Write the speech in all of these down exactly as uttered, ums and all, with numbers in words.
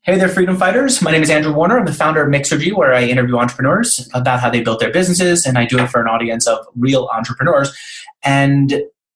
Hey there, freedom fighters. My name is Andrew Warner. I'm the founder of Mixergy, where I interview entrepreneurs about how they built their businesses, and I do it for an audience of real entrepreneurs. And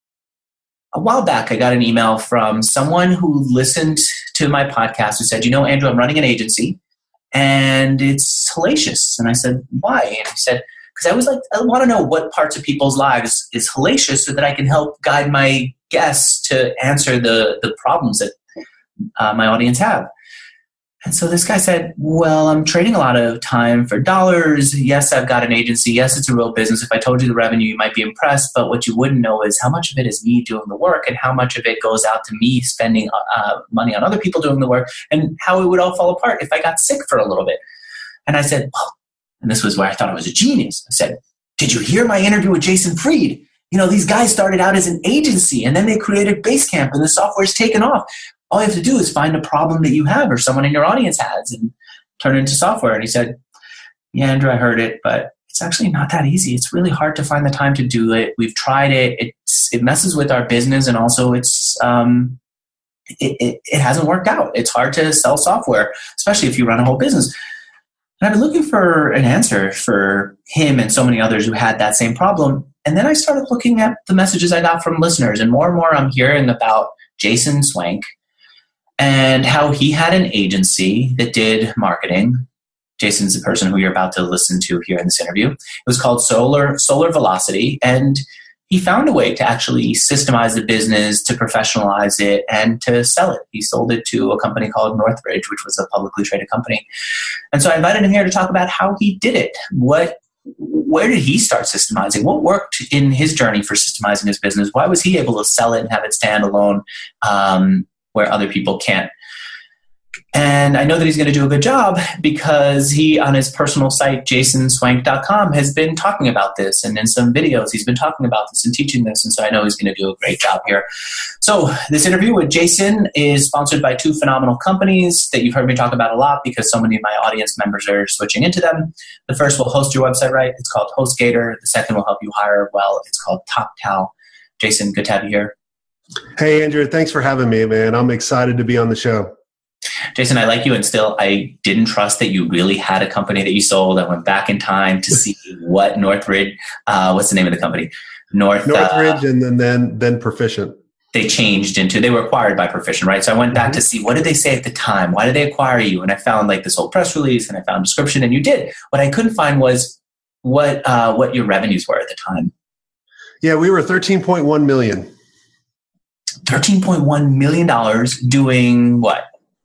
a while back, I got an email from someone who listened to my podcast who said, you know, Andrew, I'm running an agency, and it's hellacious. And I said, why? And he said, because I was like, I want to know what parts of people's lives is hellacious so that I can help guide my guests to answer the, the problems that uh, my audience have. And so this guy said, well, I'm trading a lot of time for dollars. Yes, I've got an agency. Yes, it's a real business. If I told you the revenue, you might be impressed. But what you wouldn't know is how much of it is me doing the work and how much of it goes out to me spending uh, money on other people doing the work and how it would all fall apart if I got sick for a little bit. And I said, well, and this was where I thought I was a genius. I said, did you hear my interview with Jason Fried? You know, these guys started out as an agency and then they created Basecamp and the software's taken off. All you have to do is find a problem that you have or someone in your audience has and turn it into software. And he said, yeah, Andrew, I heard it, but it's actually not that easy. It's really hard to find the time to do it. We've tried it. It's, it messes with our business. And also it's, um, it, it, it hasn't worked out. It's hard to sell software, especially if you run a whole business. And I've been looking for an answer for him and so many others who had that same problem. And then I started looking at the messages I got from listeners, and more and more I'm hearing about Jason Swank and how he had an agency that did marketing. Jason's the person who you're about to listen to here in this interview. It was called Solar Solar Velocity, and he found a way to actually systemize the business, to professionalize it, and to sell it. He sold it to a company called Northridge, which was a publicly traded company. And so I invited him here to talk about how he did it. What, where did he start systemizing? What worked in his journey for systemizing his business? Why was he able to sell it and have it stand alone um, where other people can't? And I know that he's going to do a good job because he, on his personal site, jason swank dot com, has been talking about this. And in some videos, he's been talking about this and teaching this. And so I know he's going to do a great job here. So this interview with Jason is sponsored by two phenomenal companies that you've heard me talk about a lot because so many of my audience members are switching into them. The first will host your website right. It's called HostGator. The second will help you hire well. It's called TopTal. Jason, good to have you here. Hey, Andrew. Thanks for having me, man. I'm excited to be on the show. Jason, I like you, and still I didn't trust that you really had a company that you sold. I went back in time to see what Northridge, uh, what's the name of the company? North, Northridge uh, and then, then then Perficient. They changed into, they were acquired by Perficient, right? So I went back mm-hmm. to see what did they say at the time? Why did they acquire you? And I found like this whole press release and I found a description, and you did. What I couldn't find was what uh, what your revenues were at the time. Yeah, we were thirteen point one million dollars. thirteen point one million dollars doing what?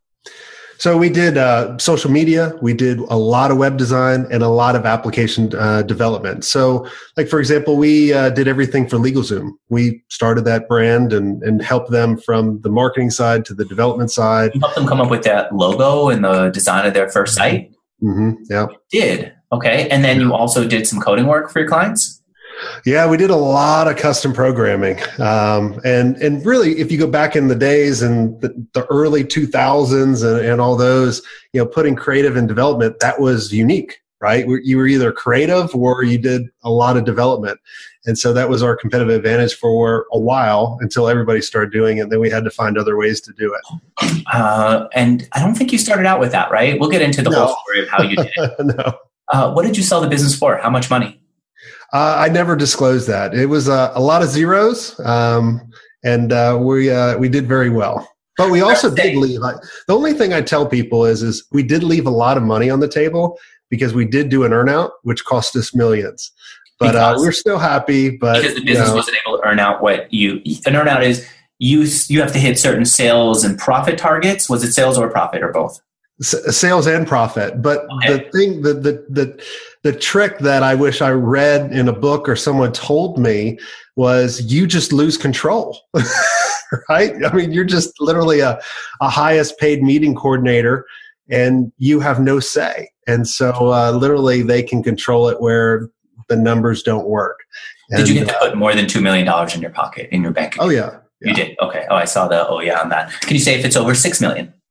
So we did uh, social media, we did a lot of web design, and a lot of application uh, development. So like, for example, we uh, did everything for LegalZoom. We started that brand and, and helped them from the marketing side to the development side. You helped them come up with that logo and the design of their first site? Mm-hmm. Yeah. You did. Okay. And then you also did some coding work for your clients? Yeah, we did a lot of custom programming. Um, and, and really, if you go back in the days and the, the early two thousands and, and all those, you know, putting creative and development, that was unique, right? You were either creative or you did a lot of development. And so that was our competitive advantage for a while until everybody started doing it. And then we had to find other ways to do it. Uh, and I don't think you started out with that, right? We'll get into the no. whole story of how you did it. no. Uh, what did you sell the business for? How much money? Uh, I never disclosed that. It was uh, a lot of zeros, um, and uh, we uh, we did very well. But we also did leave. I, the only thing I tell people is is we did leave a lot of money on the table because we did do an earnout, which cost us millions. But uh, we're still happy. But because the business you know, wasn't able to earn out what you an earnout is. You you have to hit certain sales and profit targets. Was it sales or profit or both? S- sales and profit. But okay. the thing the the the The trick that I wish I read in a book or someone told me was you just lose control, right? I mean, you're just literally a, a highest paid meeting coordinator and you have no say. And so uh, literally they can control it where the numbers don't work. And, did you get to put more than two million dollars in your pocket, in your bank account? Oh, yeah, yeah. You did? Okay. Oh, I saw the, oh yeah, on that. Can you say if it's over six million dollars?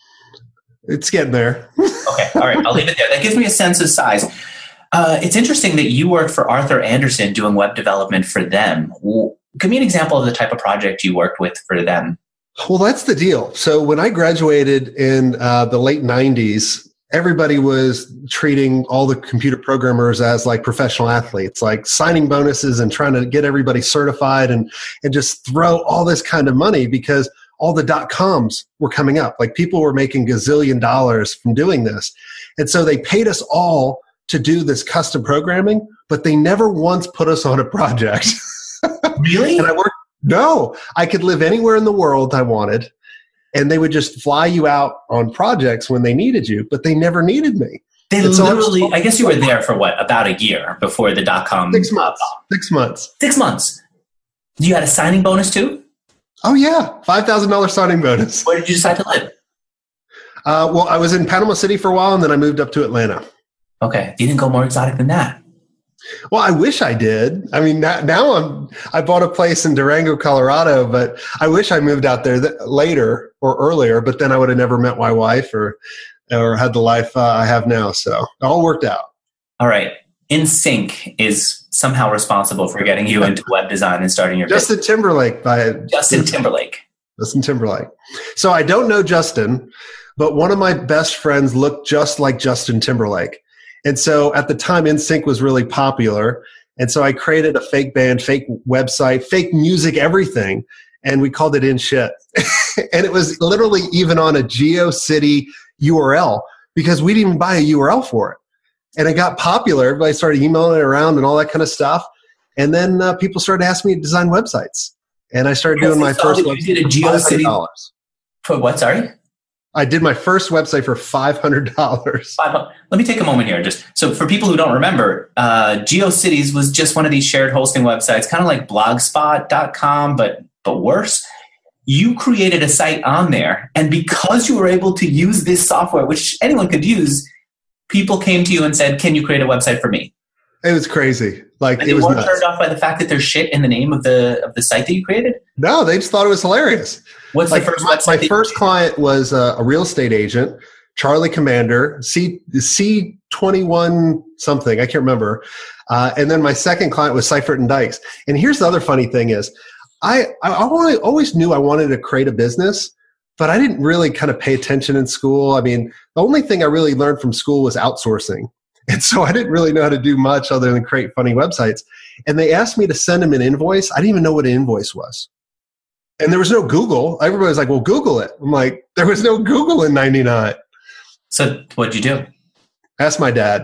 It's getting there. Okay. All right. I'll leave it there. That gives me a sense of size. Uh, it's interesting that you worked for Arthur Andersen doing web development for them. Give me an example of the type of project you worked with for them. Well, that's the deal. So when I graduated in uh, the late nineties, everybody was treating all the computer programmers as like professional athletes, like signing bonuses and trying to get everybody certified and, and just throw all this kind of money because all the dot-coms were coming up. Like people were making gazillion dollars from doing this. And so they paid us all to do this custom programming, but they never once put us on a project. Really? And I worked, no, I could live anywhere in the world I wanted. And they would just fly you out on projects when they needed you, but they never needed me. They and literally, so I guess you were there for what, about a year before the dot-com? Six months. Six months. Six months. You had a signing bonus too? Oh, yeah. five thousand dollars signing bonus. Where did you decide to live? Uh, well, I was in Panama City for a while, and then I moved up to Atlanta. Okay. You didn't go more exotic than that. Well, I wish I did. I mean, now, now I'm, I bought a place in Durango, Colorado, but I wish I moved out there th- later or earlier, but then I would have never met my wife or, or had the life uh, I have now. So it all worked out. All right. InSync is somehow responsible for getting you into web design and starting your Justin business. Timberlake. By Justin Timberlake. Justin Timberlake. So I don't know Justin, but one of my best friends looked just like Justin Timberlake. And so at the time, InSync was really popular. And so I created a fake band, fake website, fake music, everything. And we called it InShit. And it was literally even on a GeoCity U R L because we didn't even buy a U R L for it. And it got popular. Everybody started emailing it around and all that kind of stuff. And then uh, people started asking me to design websites. And I started doing my first website. You did a GeoCity for what? Sorry? I did my first website for five hundred dollars. Let me take a moment here. Just so for people who don't remember, uh, GeoCities was just one of these shared hosting websites, kind of like blogspot dot com, but but worse. You created a site on there, and because you were able to use this software, which anyone could use, people came to you and said, "Can you create a website for me?" It was crazy. Like and it was weren't nuts. turned off by the fact that there's shit in the name of the of the site that you created. No, they just thought it was hilarious. What's like the first my, website? My first client was uh, a real estate agent, Charlie Commander, C C twenty one something, I can't remember. Uh, and then my second client was Seifert and Dykes. And here's the other funny thing is, I I always knew I wanted to create a business, but I didn't really kind of pay attention in school. I mean, the only thing I really learned from school was outsourcing. And so I didn't really know how to do much other than create funny websites. And they asked me to send them an invoice. I didn't even know what an invoice was. And there was no Google. Everybody was like, well, Google it. I'm like, there was no Google in ninety-nine. So what'd you do? Ask my dad.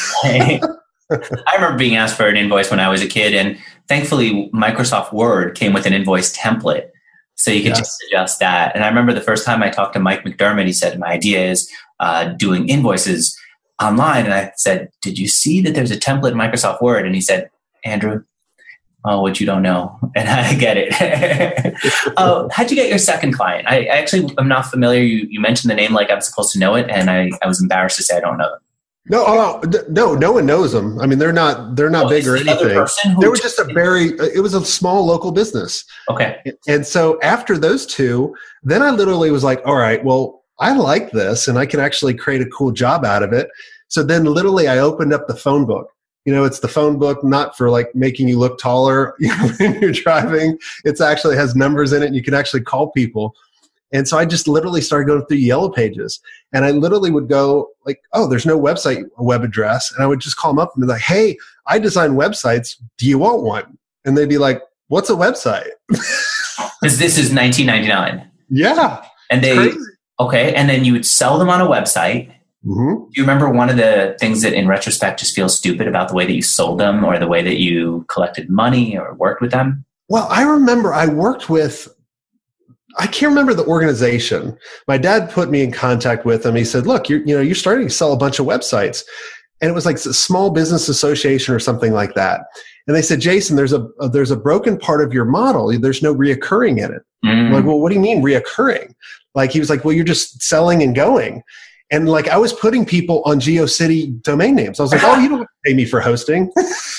I remember being asked for an invoice when I was a kid, and thankfully Microsoft Word came with an invoice template. So you could Yes. just adjust that. And I remember the first time I talked to Mike McDermott, he said, my idea is uh, doing invoices online. And I said, did you see that there's a template in Microsoft Word? And he said, Andrew, oh, what you don't know. And I get it. uh, how'd you get your second client? I, I actually am not familiar. You, you mentioned the name like I'm supposed to know it. And I, I was embarrassed to say I don't know it. No, oh, no, no one knows them. I mean, they're not, they're not Oh, big or is the other anything. person who They were just a very, it was a small local business. Okay. And so after those two, then I literally was like, all right, well, I like this and I can actually create a cool job out of it. So then literally I opened up the phone book. You know, it's the phone book, not for like making you look taller when you're driving. It actually has numbers in it and you can actually call people. And so I just literally started going through Yellow Pages, and I literally would go like, oh, there's no website web address. And I would just call them up and be like, hey, I design websites. Do you want one? And they'd be like, what's a website? Because this is nineteen ninety-nine. Yeah. And they, crazy. okay. And then you would sell them on a website. Mm-hmm. Do you remember one of the things that in retrospect just feels stupid about the way that you sold them or the way that you collected money or worked with them? Well, I remember I worked with, I can't remember the organization. My dad put me in contact with them. He said, look, you're, you know, you're starting to sell a bunch of websites. And it was like a small business association or something like that. And they said, Jason, there's a, there's a broken part of your model. There's no reoccurring in it. Mm. I'm like, well, what do you mean reoccurring? Like, he was like, well, you're just selling and going. And like, I was putting people on GeoCity domain names. I was like, oh, you don't have to pay me for hosting.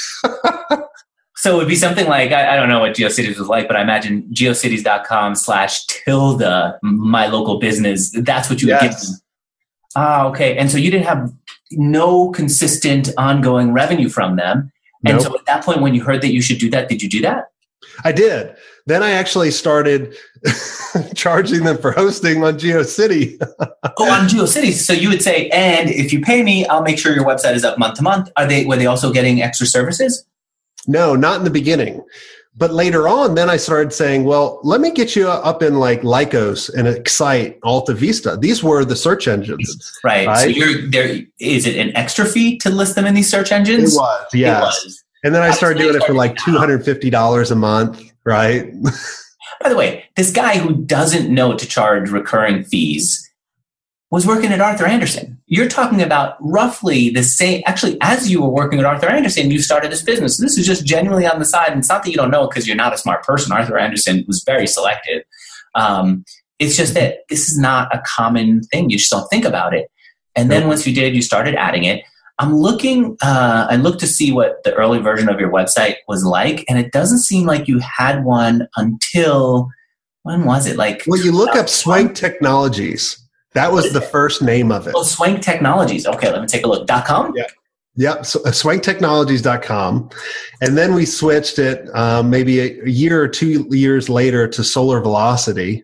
So it would be something like, I, I don't know what GeoCities was like, but I imagine geocities.com slash tilde, my local business. That's what you would Yes. give them. Ah, okay. And so you didn't have no consistent ongoing revenue from them. And Nope. so at that point, when you heard that you should do that, did you do that? I did. Then I actually started charging them for hosting on GeoCity. Oh, on GeoCity. So you would say, and if you pay me, I'll make sure your website is up month to month. Are they, were they also getting extra services? No, not in the beginning. But later on, then I started saying, well, let me get you up in like Lycos and Excite, Alta Vista. These were the search engines. Right. right? So you're there. Is it an extra fee to list them in these search engines? It was, yes. It was. And then I started doing it for like two hundred fifty dollars a month, right? By the way, this guy who doesn't know to charge recurring fees was working at Arthur Andersen. You're talking about roughly the same, actually, as you were working at Arthur Andersen, you started this business. This is just genuinely on the side. And it's not that you don't know because you're not a smart person. Arthur Andersen was very selective. Um, it's just that this is not a common thing. You just don't think about it. And then once you did, you started adding it. I'm looking, uh, I looked to see what the early version of your website was like, and it doesn't seem like you had one until, when was it? Like, well, you look up Swank Technologies. That was the first name of it. Oh, Swank Technologies. Okay, let me take a look. .com? Yeah. Yep, so, uh, swank technologies dot com. And then we switched it um, maybe a, a year or two years later to Solar Velocity.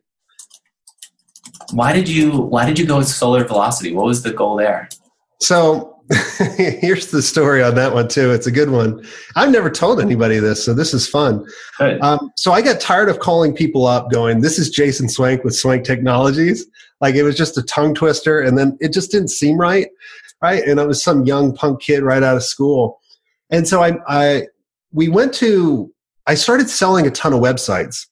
Why did you Why did you go with Solar Velocity? What was the goal there? So here's the story on that one too. It's a good one. I've never told anybody this, so this is fun. Um, so I got tired of calling people up going, this is Jason Swank with Swank Technologies. Like it was just a tongue twister, and then it just didn't seem right, right? And I was some young punk kid right out of school. And so I, I we went to, I started selling a ton of websites.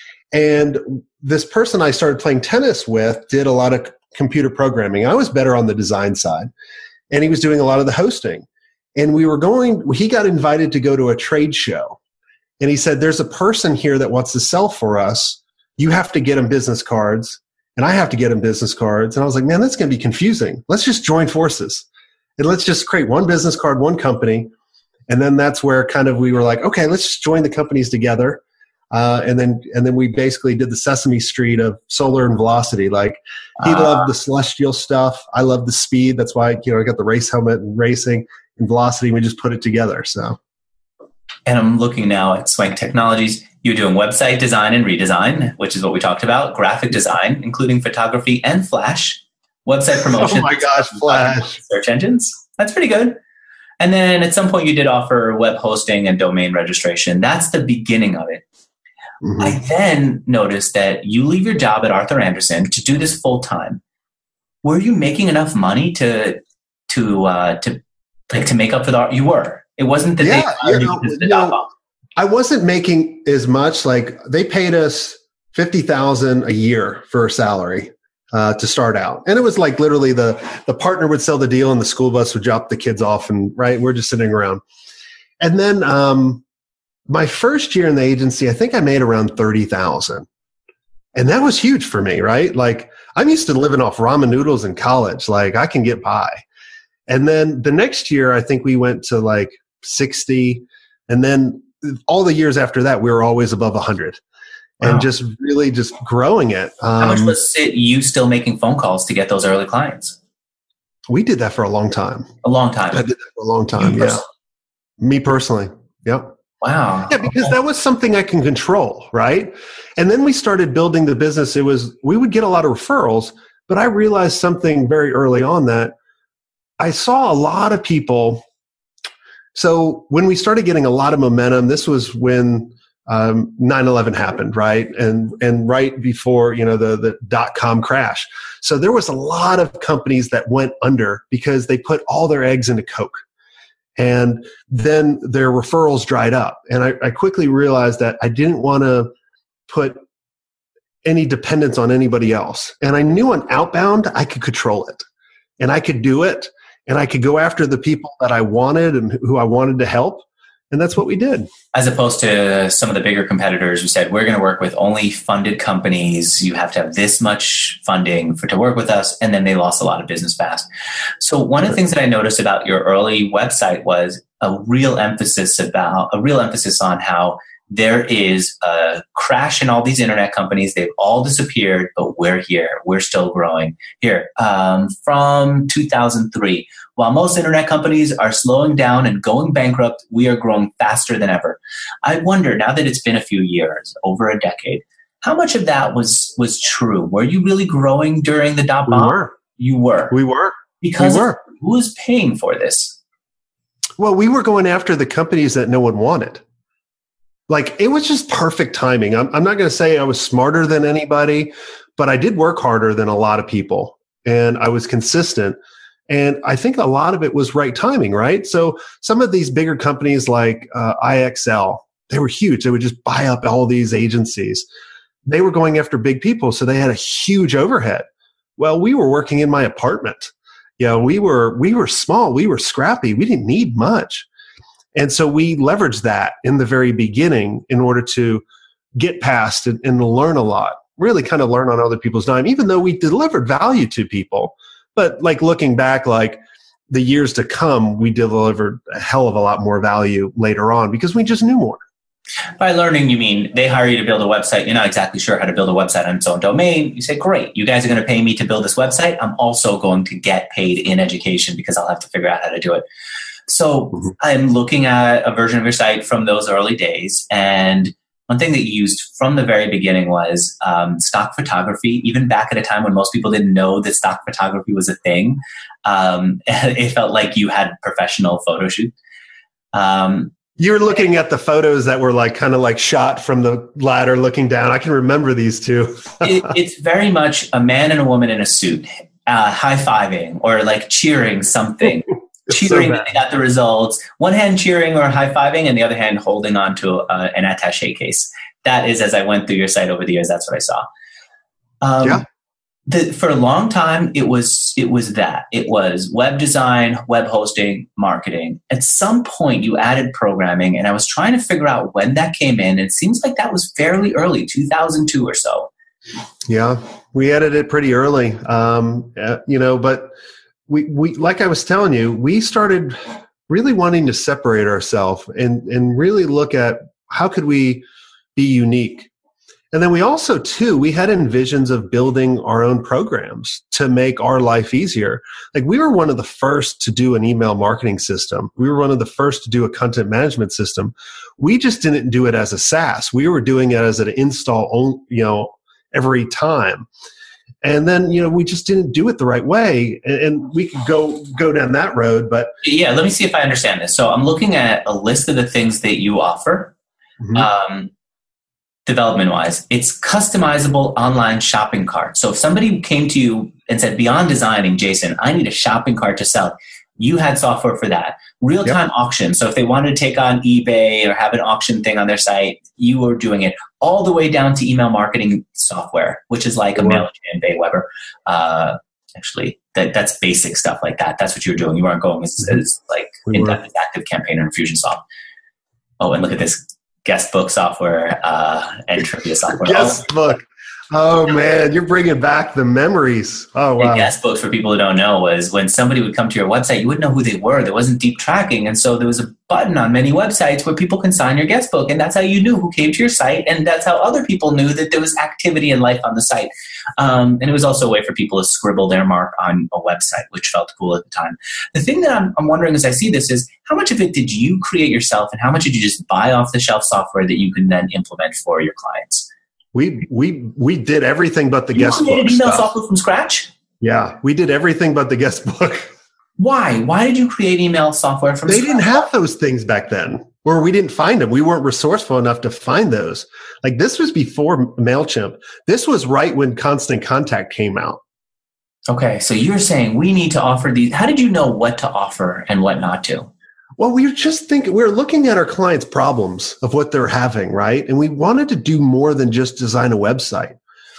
And this person I started playing tennis with did a lot of computer programming. I was better on the design side. And he was doing a lot of the hosting. And we were going, he got invited to go to a trade show. And he said, there's a person here that wants to sell for us. You have to get him business cards. And I have to get him business cards. And I was like, man, that's going to be confusing. Let's just join forces. And let's just create one business card, one company. And then that's where kind of we were like, okay, let's just join the companies together. Uh, and then and then we basically did the Sesame Street of Solar and Velocity. Like he uh, loved the celestial stuff. I love the speed. That's why, you know, I got the race helmet and racing and Velocity. We just put it together. So, and I'm looking now at Swank Technologies. You're doing website design and redesign, which is what we talked about. Graphic design, including photography and Flash. Website promotion. Oh my gosh, Flash. Search engines. That's pretty good. And then at some point you did offer web hosting and domain registration. That's the beginning of it. Mm-hmm. I then noticed that you leave your job at Arthur Andersen to do this full time. Were you making enough money to to uh, to like to make up for the? You were. It wasn't that yeah, they hired you know, you because of the you dot know, com. I wasn't making as much. Like they paid us fifty thousand a year for a salary uh, to start out, and it was like literally the the partner would sell the deal, and the school bus would drop the kids off, and right, we're just sitting around, and then. Um, My first year in the agency, I think I made around thirty thousand. And that was huge for me, right? Like I'm used to living off ramen noodles in college. Like I can get by. And then the next year, I think we went to like sixty. And then all the years after that, we were always above one hundred. Wow. And just really just growing it. Um, How much was it you still making phone calls to get those early clients? We did that for a long time. A long time. I did that for a long time, you yeah. Me personally, yep. Wow. Yeah, because that was something I can control, right? And then we started building the business. It was, we would get a lot of referrals, but I realized something very early on that I saw a lot of people. So when we started getting a lot of momentum, this was when um, nine eleven happened, right? And and right before, you know, the, the dot-com crash. So there was a lot of companies that went under because they put all their eggs into Coke. And then their referrals dried up. And I, I quickly realized that I didn't want to put any dependence on anybody else. And I knew on outbound, I could control it. And I could do it. And I could go after the people that I wanted and who I wanted to help. And that's what we did. As opposed to some of the bigger competitors who said, we're going to work with only funded companies. You have to have this much funding for to work with us. And then they lost a lot of business fast. So one of the things that I noticed about your early website was a real emphasis about a real emphasis on how there is a crash in all these internet companies. They've all disappeared, but we're here. We're still growing. Here, um, from two thousand three, while most internet companies are slowing down and going bankrupt, we are growing faster than ever. I wonder, now that it's been a few years, over a decade, how much of that was was true? Were you really growing during the dot bomb? We were. You were. We were. Because we were. Who was paying for this? Well, we were going after the companies that no one wanted. Like, it was just perfect timing. I'm, I'm not going to say I was smarter than anybody, but I did work harder than a lot of people. And I was consistent. And I think a lot of it was right timing, right? So some of these bigger companies like uh, I X L, they were huge. They would just buy up all these agencies. They were going after big people, so they had a huge overhead. Well, we were working in my apartment. You know, we were we were small. We were scrappy. We didn't need much. And so we leveraged that in the very beginning in order to get past and, and learn a lot, really kind of learn on other people's dime, even though we delivered value to people. But like looking back, like the years to come, we delivered a hell of a lot more value later on because we just knew more. By learning, you mean they hire you to build a website. You're not exactly sure how to build a website on its own domain. You say, great, you guys are going to pay me to build this website. I'm also going to get paid in education because I'll have to figure out how to do it. So mm-hmm. I'm looking at a version of your site from those early days. And one thing that you used from the very beginning was um, stock photography, even back at a time when most people didn't know that stock photography was a thing. Um, it felt like you had professional photo shoot. Um, You're looking at the photos that were like kind of like shot from the ladder looking down. I can remember these two. it, it's very much a man and a woman in a suit, uh, high-fiving or like cheering something. cheering so that they got the results. One hand cheering or high-fiving and the other hand holding on to uh, an attaché case. That is, as I went through your site over the years, that's what I saw. Um, yeah. The, for a long time, it was it was that. It was web design, web hosting, marketing. At some point, you added programming, and I was trying to figure out when that came in. It seems like that was fairly early, two thousand two or so. Yeah, we added it pretty early, um, uh, you know, but we, we, like I was telling you, we started really wanting to separate ourselves and, and really look at how could we be unique. And then we also, too, we had envisions of building our own programs to make our life easier. Like we were one of the first to do an email marketing system. We were one of the first to do a content management system. We just didn't do it as a SaaS. We were doing it as an install, you know, every time. And then, you know, we just didn't do it the right way. And, and we could go go down that road. But yeah, let me see if I understand this. So I'm looking at a list of the things that you offer. Mm-hmm. Um, development-wise, it's customizable online shopping cart. So if somebody came to you and said, beyond designing, Jason, I need a shopping cart to sell, you had software for that. Real-time yep. auction. So if they wanted to take on eBay or have an auction thing on their site, you were doing it all the way down to email marketing software, which is like a MailChimp, Aweber. Uh, actually, that, that's basic stuff like that. That's what you were doing. You weren't going as, as like we in-depth as ActiveCampaign or Infusionsoft. Oh, and look at this. Guest book software uh, and trivia software. Guest oh. book. Oh, man, you're bringing back the memories. Oh, wow. And guest books, for people who don't know, was when somebody would come to your website, you wouldn't know who they were. There wasn't deep tracking. And so there was a button on many websites where people can sign your guest book. And that's how you knew who came to your site. And that's how other people knew that there was activity and life on the site. Um, and it was also a way for people to scribble their mark on a website, which felt cool at the time. The thing that I'm, I'm wondering as I see this is, how much of it did you create yourself and how much did you just buy off the shelf software that you can then implement for your clients? We we we did everything but the you guest book email stuff. software from scratch? Yeah, we did everything but the guest book. Why? Why did you create email software from They scratch? didn't have those things back then, or we didn't find them. We weren't resourceful enough to find those. Like this was before MailChimp. This was right when Constant Contact came out. Okay, so you're saying we need to offer these. How did you know what to offer and what not to? Well, we were just thinking, we were looking at our clients' problems of what they're having, right? And we wanted to do more than just design a website.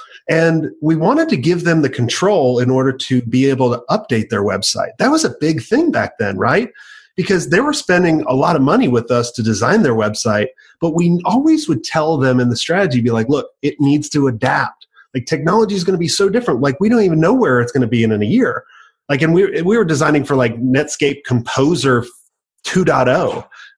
And we wanted to give them the control in order to be able to update their website. That was a big thing back then, right? Because they were spending a lot of money with us to design their website, but we always would tell them in the strategy, be like, look, it needs to adapt. Like technology is going to be so different. Like we don't even know where it's going to be in, in a year. Like, and we we were designing for like Netscape Composer two point oh,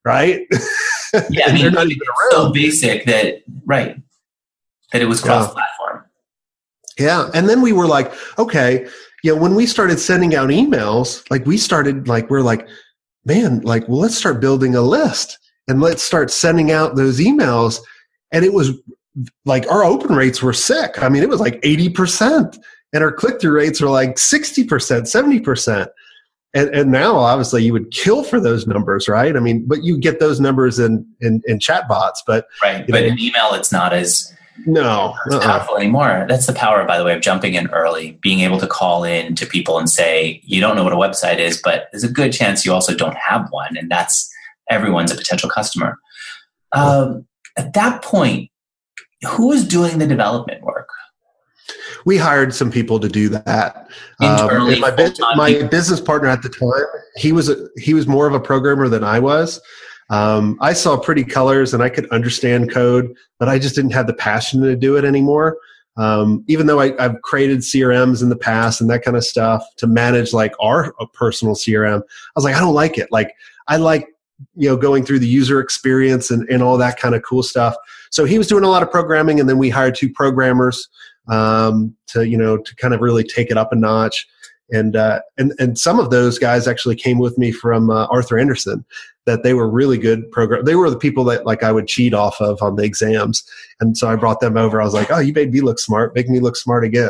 right? Yeah, I mean, they're not even around. So basic that, right, that it was cross-platform. Yeah, and then we were like, okay, you know, when we started sending out emails, like we started, like we're like, man, like, well, let's start building a list and let's start sending out those emails. And it was like our open rates were sick. I mean, it was like eighty percent, and our click-through rates are like sixty percent, seventy percent. And, and now, obviously, you would kill for those numbers, right? I mean, but you get those numbers in in, in chat bots, but right. But know, in email, it's not as no uh-uh. powerful anymore. That's the power, by the way, of jumping in early, being able to call in to people and say, you don't know what a website is, but there's a good chance you also don't have one, and that's everyone's a potential customer. Um, at that point, who is doing the development work? We hired some people to do that. Um, and my, bu- my business partner at the time, he was a, he was more of a programmer than I was. Um, I saw pretty colors and I could understand code, but I just didn't have the passion to do it anymore. Um, even though I, I've created C R Ms in the past and that kind of stuff to manage like our personal C R M, I was like, I don't like it. Like I like, you know, going through the user experience and, and all that kind of cool stuff. So he was doing a lot of programming, and then we hired two programmers um, to, you know, to kind of really take it up a notch. And, uh, and, and some of those guys actually came with me from uh, Arthur Andersen, that they were really good program. They were the people that like I would cheat off of on the exams. And so I brought them over. I was like, oh, you made me look smart. Make me look smart again.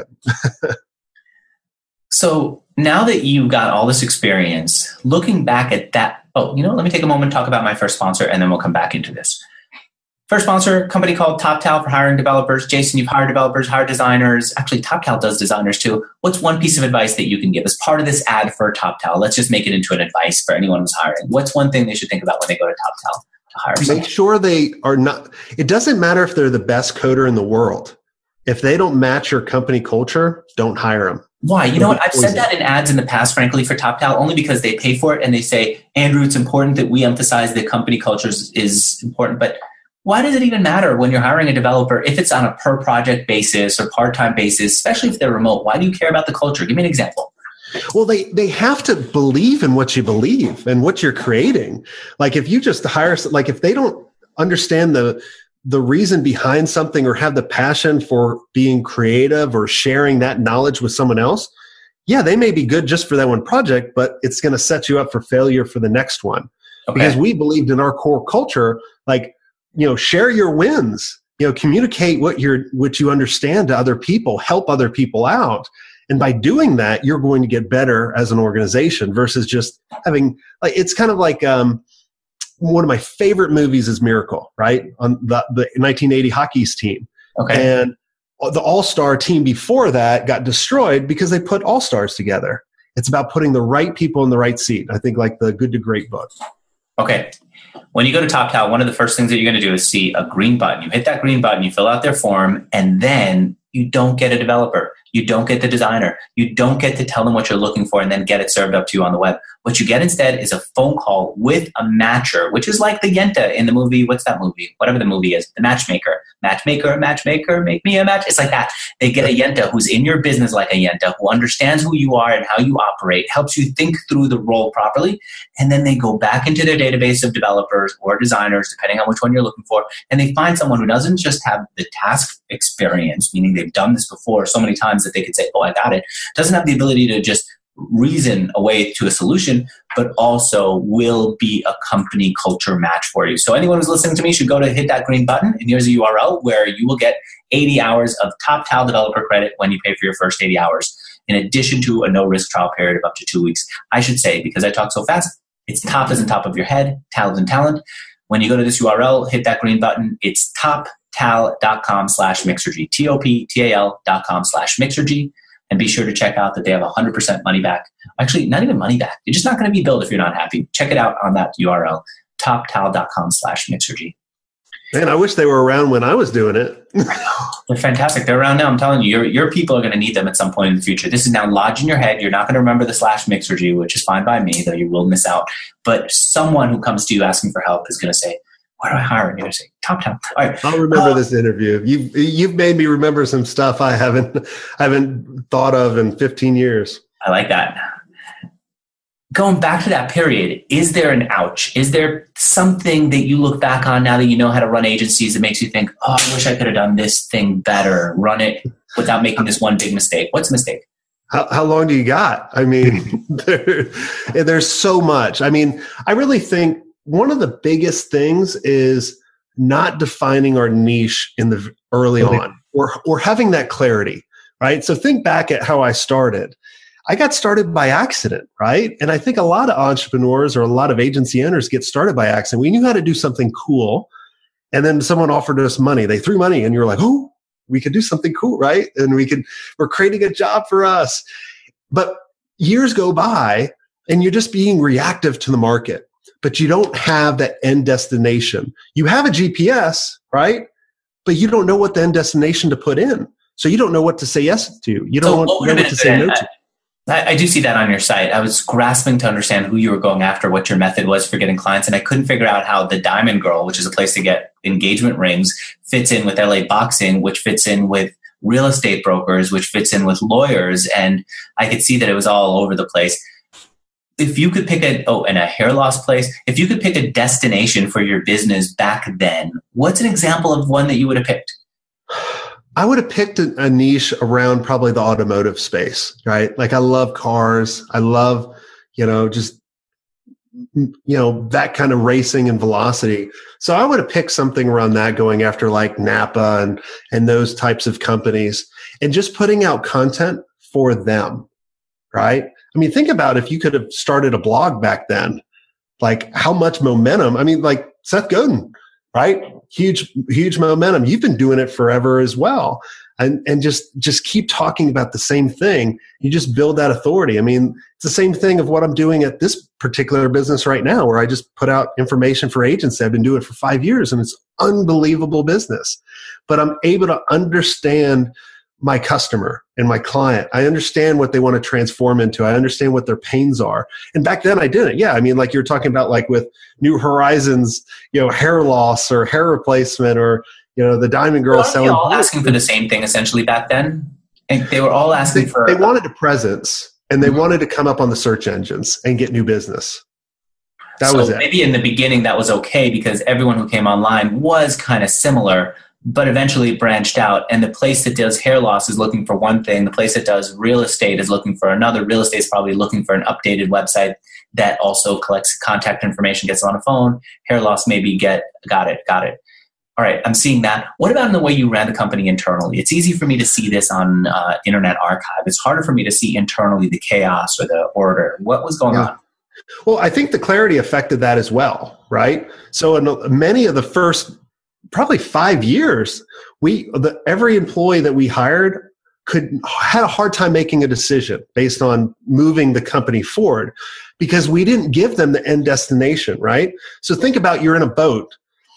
So now that you got all this experience, looking back at that, oh, you know, let me take a moment to talk about my first sponsor, and then we'll come back into this. First sponsor, a company called TopTal for hiring developers. Jason, you've hired developers, hired designers. Actually, TopTal does designers too. What's one piece of advice that you can give as part of this ad for TopTal? Let's just make it into an advice for anyone who's hiring. What's one thing they should think about when they go to TopTal to hire someone? Make sure they are not, it doesn't matter if they're the best coder in the world. If they don't match your company culture, don't hire them. Why? You know what? I've said that in ads in the past, frankly, for TopTal, only because they pay for it and they say, Andrew, it's important that we emphasize that company culture is important. But why does it even matter when you're hiring a developer if it's on a per project basis or part-time basis, especially if they're remote? Why do you care about the culture? Give me an example. Well, they, they have to believe in what you believe and what you're creating. Like if you just hire, like if they don't understand the the reason behind something or have the passion for being creative or sharing that knowledge with someone else, yeah, they may be good just for that one project, but it's going to set you up for failure for the next one. Okay. Because we believed in our core culture, like, you know, share your wins, you know, communicate what you're, what you understand to other people, help other people out. And by doing that, you're going to get better as an organization versus just having, like, it's kind of like, um, one of my favorite movies is Miracle, right? On the, the nineteen eighty hockey's team. Okay. And the all-star team before that got destroyed because they put all-stars together. It's about putting the right people in the right seat. I think like the Good to Great book. Okay. When you go to TopTal, one of the first things that you're going to do is see a green button. You hit that green button, you fill out their form, and then you don't get a developer. You don't get the designer. You don't get to tell them what you're looking for and then get it served up to you on the web. What you get instead is a phone call with a matcher, which is like the Yenta in the movie. What's that movie? Whatever the movie is. The Matchmaker. Matchmaker, matchmaker, make me a match. It's like that. They get a Yenta who's in your business like a Yenta, who understands who you are and how you operate, helps you think through the role properly, and then they go back into their database of developers or designers, depending on which one you're looking for, and they find someone who doesn't just have the task experience, meaning they've done this before so many times that they could say, oh, I got it, doesn't have the ability to just reason a way to a solution, but also will be a company culture match for you. So anyone who's listening to me should go to hit that green button, and here's a U R L where you will get eighty hours of TopTal developer credit when you pay for your first eighty hours, in addition to a no-risk trial period of up to two weeks. I should say, because I talk so fast, it's top as in top of your head, talent and talent. When you go to this U R L, hit that green button, it's toptal.com slash Mixergy, T O P T A L dot com slash Mixergy. And be sure to check out that they have one hundred percent money back. Actually, not even money back. You're just not going to be billed if you're not happy. Check it out on that U R L, toptal.com slash Mixergy. Man, I wish they were around when I was doing it. They're fantastic. They're around now. I'm telling you, your, your people are going to need them at some point in the future. This is now lodged in your head. You're not going to remember the slash Mixergy, which is fine by me, though you will miss out. But someone who comes to you asking for help is going to say, where do I hire? And you're going to say, TopTal. All right. I'll remember uh, this interview. You've, you've made me remember some stuff I haven't, I haven't thought of in fifteen years. I like that. going back to that period, is there an ouch? Is there something that you look back on now that you know how to run agencies that makes you think, oh, I wish I could have done this thing better, run it without making this one big mistake? What's a mistake? How, how long do you got? I mean, there, there's so much. I mean, I really think one of the biggest things is not defining our niche in the early okay. on, or or having that clarity, right? So think back at how I started. I got started by accident, right? And I think a lot of entrepreneurs or a lot of agency owners get started by accident. We knew how to do something cool, and then someone offered us money. They threw money, and you were like, oh, we could do something cool, right? And we could, we're creating a job for us. But years go by, and you're just being reactive to the market, but you don't have that end destination. You have a G P S, right? But you don't know what the end destination to put in. So you don't know what to say yes to. You don't so know what, what to say no to. I, I do see that on your site. I was grasping to understand who you were going after, what your method was for getting clients, and I couldn't figure out how the Diamond Girl, which is a place to get engagement rings, fits in with L A Boxing, which fits in with real estate brokers, which fits in with lawyers, and I could see that it was all over the place. If you could pick a, oh, and a hair loss place, if you could pick a destination for your business back then, what's an example of one that you would have picked? I would have picked a, a niche around probably the automotive space, right? Like I love cars. I love, you know, just, you know, that kind of racing and velocity. So I would have picked something around that, going after like Napa and, and those types of companies, and just putting out content for them, right? I mean, think about if you could have started a blog back then, like how much momentum. I mean, like Seth Godin, right? Huge, huge momentum. You've been doing it forever as well. And, and just, just keep talking about the same thing. You just build that authority. I mean, it's the same thing of what I'm doing at this particular business right now, where I just put out information for agents. I've been doing it for five years and it's unbelievable business, but I'm able to understand my customer and my client. I understand what they want to transform into. I understand what their pains are. And back then I didn't. Yeah. I mean, like you're talking about like with New Horizons, you know, hair loss or hair replacement, or, you know, the Diamond Girl well, selling. They all asking for the same thing essentially back then. And they were all asking they, for. They wanted a presence, and they mm-hmm. wanted to come up on the search engines and get new business. That so was it. Maybe in the beginning that was okay because everyone who came online was kind of similar, but eventually it branched out. And the place that does hair loss is looking for one thing. The place that does real estate is looking for another. Real estate is probably looking for an updated website that also collects contact information, gets on a phone. Hair loss maybe get, got it, got it. All right, I'm seeing that. What about in the way you ran the company internally? It's easy for me to see this on uh, Internet Archive. It's harder for me to see internally the chaos or the order. What was going yeah. on? Well, I think the clarity affected that as well, right? So in many of the first probably five years, we the, every employee that we hired could had a hard time making a decision based on moving the company forward because we didn't give them the end destination, right? So think about you're in a boat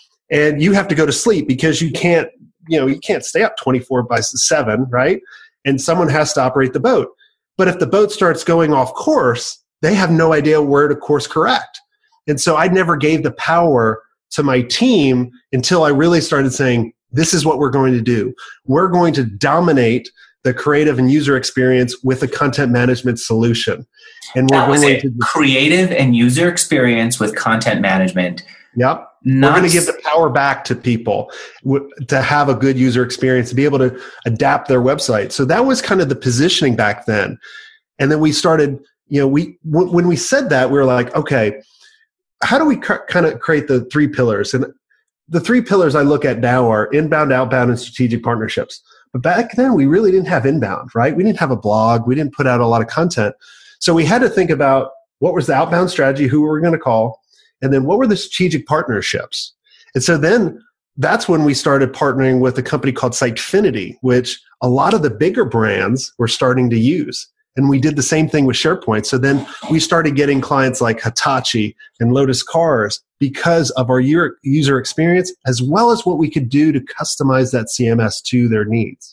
and you have to go to sleep because you can't, you know, you can't stay up twenty-four by seven, right? And someone has to operate the boat. But if the boat starts going off course, they have no idea where to course correct. And so I never gave the power to my team until I really started saying, this is what we're going to do. We're going to dominate the creative and user experience with a content management solution. And we're that was going it. to creative and user experience with content management. Yep. Not we're going to give the power back to people w- to have a good user experience, to be able to adapt their website. So that was kind of the positioning back then. And then we started, you know, we w- when we said that, we were like, okay, how do we cr- kind of create the three pillars? And the three pillars I look at now are inbound, outbound, and strategic partnerships. But back then, we really didn't have inbound, right? We didn't have a blog. We didn't put out a lot of content. So we had to think about what was the outbound strategy, who we were going to call, and then what were the strategic partnerships? And so then that's when we started partnering with a company called Sitefinity, which a lot of the bigger brands were starting to use. And we did the same thing with SharePoint. So then we started getting clients like Hitachi and Lotus Cars because of our user experience, as well as what we could do to customize that C M S to their needs.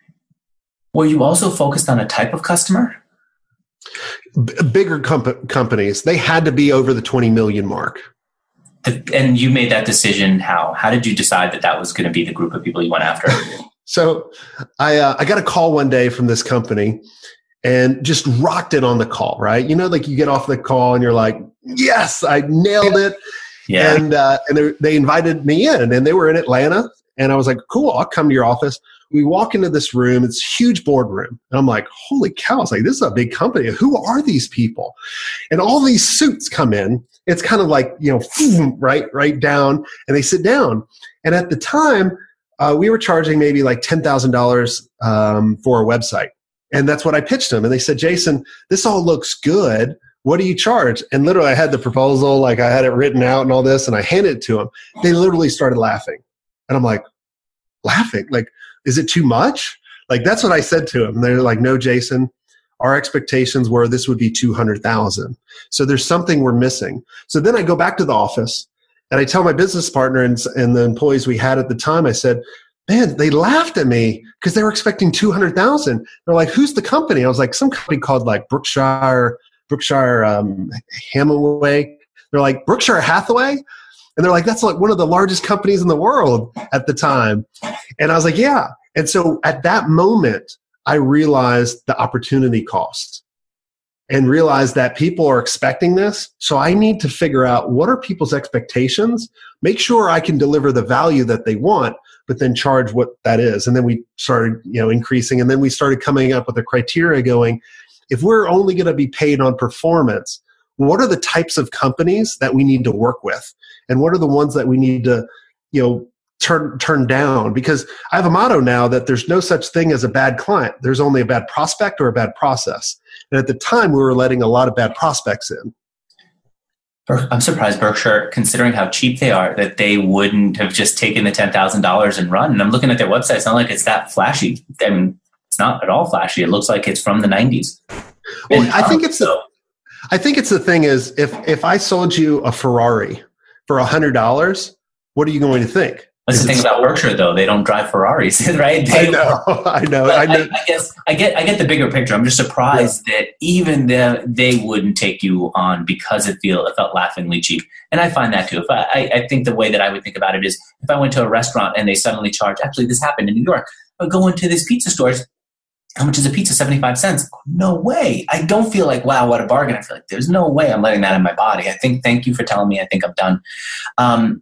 Were you also focused on a type of customer? B- bigger comp- companies, they had to be over the twenty million mark. The, and you made that decision how? How did you decide that that was going to be the group of people you went after? So I, uh, I got a call one day from this company. and just rocked it on the call, right? You know, like you get off the call and you're like, yes, I nailed it. Yeah. And, uh, and they, they invited me in, and they were in Atlanta. And I was like, cool, I'll come to your office. We walk into this room. It's a huge boardroom. And I'm like, holy cow. It's like, this is a big company. Who are these people? And all these suits come in. It's kind of like, you know, right, right down. And they sit down. And at the time, uh, we were charging maybe like ten thousand dollars um, for a website. And that's what I pitched them. And they said, Jason, this all looks good. What do you charge? And literally I had the proposal, like I had it written out and all this, and I handed it to them. They literally started laughing. And I'm like, laughing? Like, is it too much? Like, that's what I said to them. They're like, no, Jason, our expectations were this would be two hundred thousand. So there's something we're missing. So then I go back to the office and I tell my business partner and, and the employees we had at the time, I said, man, they laughed at me because they were expecting two hundred thousand. They're like, who's the company? I was like, some company called like Brookshire, Brookshire um, Hathaway. They're like, Brookshire Hathaway? And they're like, that's like one of the largest companies in the world at the time. And I was like, yeah. And so at that moment, I realized the opportunity cost and realized that people are expecting this. So I need to figure out what are people's expectations, make sure I can deliver the value that they want, but then charge what that is. And then we started, you know, increasing. And then we started coming up with a criteria going, if we're only going to be paid on performance, what are the types of companies that we need to work with? And what are the ones that we need to, you know, turn turn down? Because I have a motto now that there's no such thing as a bad client. There's only a bad prospect or a bad process. And at the time, we were letting a lot of bad prospects in. I'm surprised Berkshire, considering how cheap they are, that they wouldn't have just taken the ten thousand dollars and run. And I'm looking at their website. It's not like it's that flashy. I mean, it's not at all flashy. It looks like it's from the nineties. Well, and, I think it's so, the, I think it's the thing is if if I sold you a Ferrari for a hundred dollars, what are you going to think? That's the thing about Berkshire, though; they don't drive Ferraris, right? They, I know, I know. I, know. I, I guess I get I get the bigger picture. I'm just surprised yeah. that even the, they wouldn't take you on because it feel it felt laughingly cheap. And I find that too. If I, I, I think the way that I would think about it is if I went to a restaurant and they suddenly charge. Actually, this happened in New York. I would go into these pizza stores. How much is a pizza? seventy-five cents. No way. I don't feel like, wow, what a bargain. I feel like there's no way I'm letting that in my body. I think, thank you for telling me. I think I'm done. Um,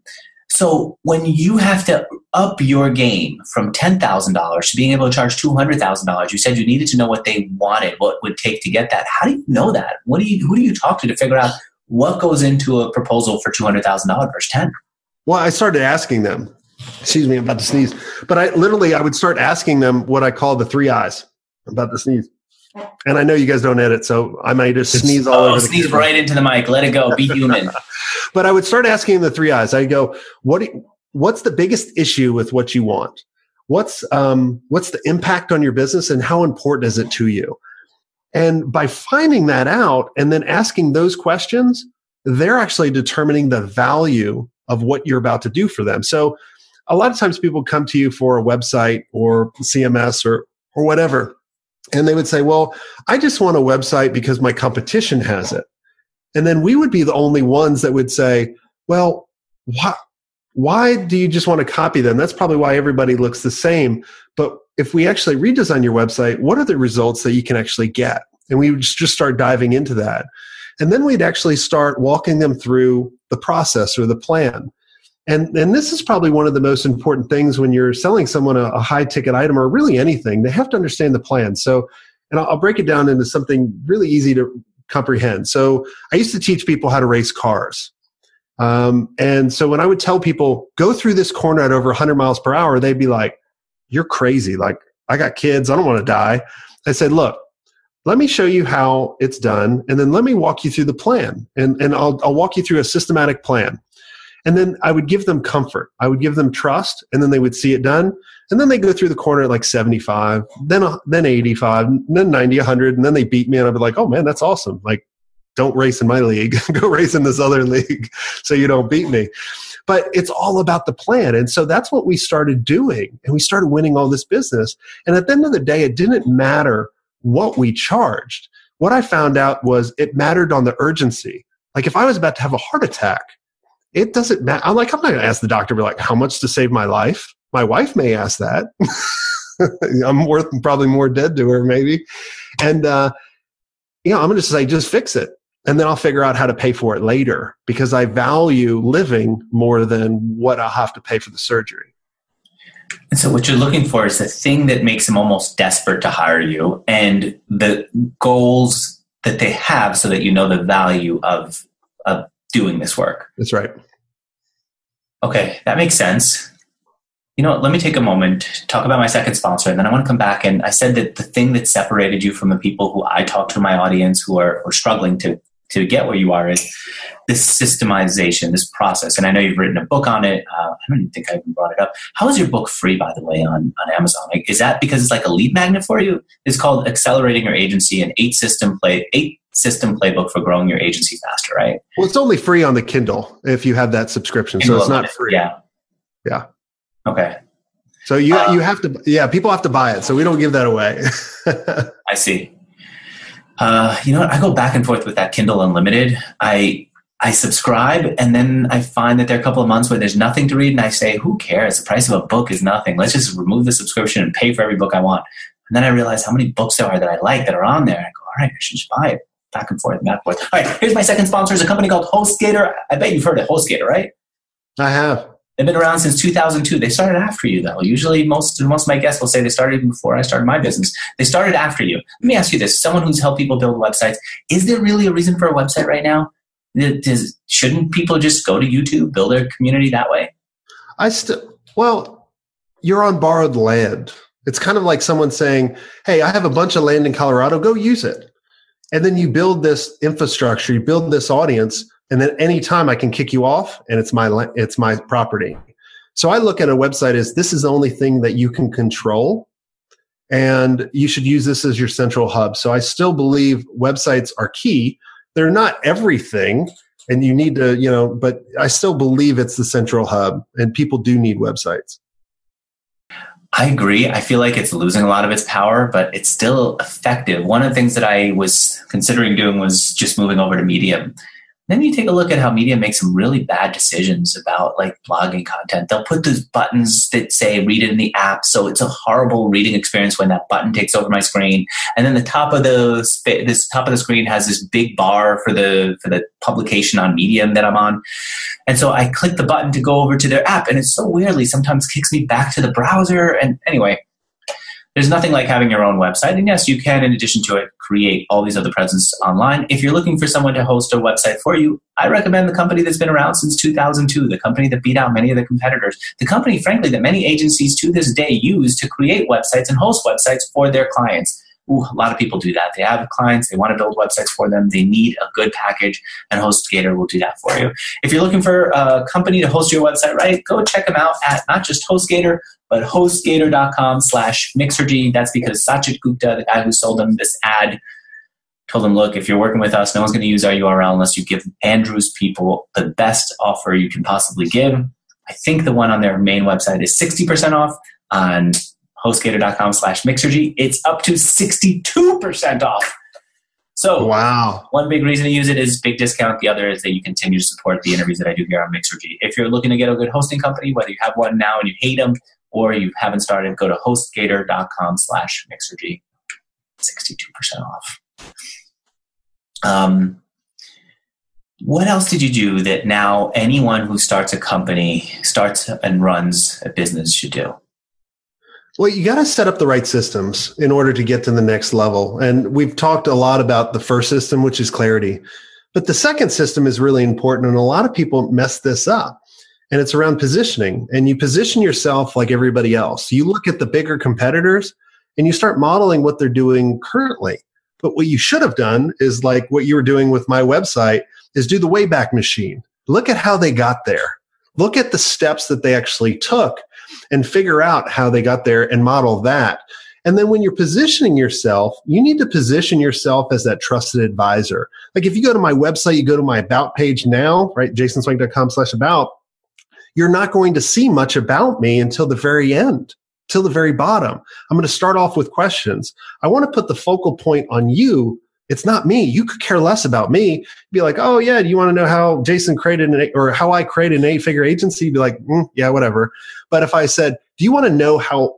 so when you have to up your game from ten thousand dollars to being able to charge two hundred thousand dollars, you said you needed to know what they wanted, what would take to get that. How do you know that? What do you, who do you talk to to figure out what goes into a proposal for two hundred thousand dollars versus ten? Well, I started asking them, excuse me, I'm about to sneeze, but I literally, I would start asking them what I call the three I's. I'm about to sneeze. And I know you guys don't edit, so I might just sneeze all oh, over the sneeze right into the mic. Let it go. Be human. But I would start asking the three I's. I go, what? Do you, what's the biggest issue with what you want? What's um, what's the impact on your business, and how important is it to you? And by finding that out and then asking those questions, they're actually determining the value of what you're about to do for them. So a lot of times people come to you for a website or C M S or or whatever. And they would say, well, I just want a website because my competition has it. And then we would be the only ones that would say, well, why, why do you just want to copy them? That's probably why everybody looks the same. But if we actually redesign your website, what are the results that you can actually get? And we would just start diving into that. And then we'd actually start walking them through the process or the plan. And, and this is probably one of the most important things when you're selling someone a, a high-ticket item or really anything. They have to understand the plan. So, and I'll, I'll break it down into something really easy to comprehend. So I used to teach people how to race cars. Um, and so when I would tell people, go through this corner at over one hundred miles per hour, they'd be like, you're crazy. Like, I got kids. I don't want to die. I said, look, let me show you how it's done, and then let me walk you through the plan. And, and I'll, I'll walk you through a systematic plan. And then I would give them comfort. I would give them trust, and then they would see it done. And then they go through the corner at like seventy-five, then then eighty-five, then ninety, one hundred, and then they beat me, and I'd be like, oh man, that's awesome. Like, don't race in my league. Go race in this other league so you don't beat me. But it's all about the plan. And so that's what we started doing, and we started winning all this business. And at the end of the day, it didn't matter what we charged. What I found out was it mattered on the urgency. Like if I was about to have a heart attack, it doesn't matter. I'm like, I'm not going to ask the doctor, be like, how much to save my life? My wife may ask that. I'm worth probably more dead to her, maybe. And, uh, you know, I'm going to say, just fix it. And then I'll figure out how to pay for it later because I value living more than what I'll have to pay for the surgery. And so what you're looking for is the thing that makes them almost desperate to hire you and the goals that they have so that you know the value of, of doing this work. That's right. Okay, that makes sense. You know what, let me take a moment to talk about my second sponsor, and then I want to come back. And I said that the thing that separated you from the people who I talk to in my audience who are, are struggling to, to get where you are is this systemization, this process. And I know you've written a book on it. Uh, I don't even think I even brought it up. How is your book free, by the way, on, on Amazon? Like, is that because it's like a lead magnet for you? It's called Accelerating Your Agency, an eight system play, eight system playbook for growing your agency faster, right? Well, it's only free on the Kindle if you have that subscription. Kindle, so it's not free. Yeah. Yeah. Okay. So you um, you have to, yeah, people have to buy it. So we don't give that away. I see. Uh, you know what? I go back and forth with that Kindle Unlimited. I I subscribe and then I find that there are a couple of months where there's nothing to read and I say, who cares? The price of a book is nothing. Let's just remove the subscription and pay for every book I want. And then I realize how many books there are that I like that are on there. I go, all right, I should just buy it. Back and forth, back and forth. All right, here's my second sponsor. Is a company called HostGator. I bet you've heard of HostGator, right? I have. They've been around since two thousand two. They started after you, though. Usually most, most of my guests will say they started even before I started my business. They started after you. Let me ask you this. Someone who's helped people build websites, is there really a reason for a website right now? Does, shouldn't people just go to YouTube, build their community that way? I still, well, you're on borrowed land. It's kind of like someone saying, hey, I have a bunch of land in Colorado, go use it. And then you build this infrastructure, you build this audience, and then anytime I can kick you off and it's my, it's my property. So I look at a website as this is the only thing that you can control and you should use this as your central hub. So I still believe websites are key. They're not everything and you need to, you know, but I still believe it's the central hub and people do need websites. I agree. I feel like it's losing a lot of its power, but it's still effective. One of the things that I was considering doing was just moving over to Medium. Then you take a look at how Medium makes some really bad decisions about like blogging content. They'll put those buttons that say read it in the app. So it's a horrible reading experience when that button takes over my screen. And then the top of the this top of the screen has this big bar for the for the publication on Medium that I'm on. And so I click the button to go over to their app and it so weirdly sometimes kicks me back to the browser. And anyway, there's nothing like having your own website. And yes, you can, in addition to it, create all these other presence online. If you're looking for someone to host a website for you, I recommend the company that's been around since two thousand two, the company that beat out many of the competitors, the company, frankly, that many agencies to this day use to create websites and host websites for their clients. Ooh, a lot of people do that. They have clients, they want to build websites for them, they need a good package, and HostGator will do that for you. If you're looking for a company to host your website, right, go check them out at not just HostGator, but HostGator.com slash Mixergy. That's because Sachit Gupta, the guy who sold them this ad, told them, look, if you're working with us, no one's going to use our U R L unless you give Andrew's people the best offer you can possibly give. I think the one on their main website is sixty percent off. On HostGator.com slash Mixergy, it's up to sixty-two percent off. So wow. One big reason to use it is big discount. The other is that you continue to support the interviews that I do here on Mixergy. If you're looking to get a good hosting company, whether you have one now and you hate them or you haven't started, go to HostGator.com slash Mixergy. sixty-two percent off. Um, what else did you do that now anyone who starts a company, starts and runs a business should do? Well, you got to set up the right systems in order to get to the next level. And we've talked a lot about the first system, which is clarity. But the second system is really important. And a lot of people mess this up. And it's around positioning. And you position yourself like everybody else. You look at the bigger competitors and you start modeling what they're doing currently. But what you should have done is like what you were doing with my website is do the Wayback Machine. Look at how they got there. Look at the steps that they actually took and figure out how they got there and model that. And then when you're positioning yourself, you need to position yourself as that trusted advisor. Like if you go to my website, you go to my about page now, right? jasonswank.com slash about, you're not going to see much about me until the very end, till the very bottom. I'm going to start off with questions. I want to put the focal point on you. It's not me. You could care less about me. Be like, oh yeah, do you want to know how Jason created an, or how I created an eight-figure agency? Be like, mm, yeah, whatever. But if I said, do you want to know how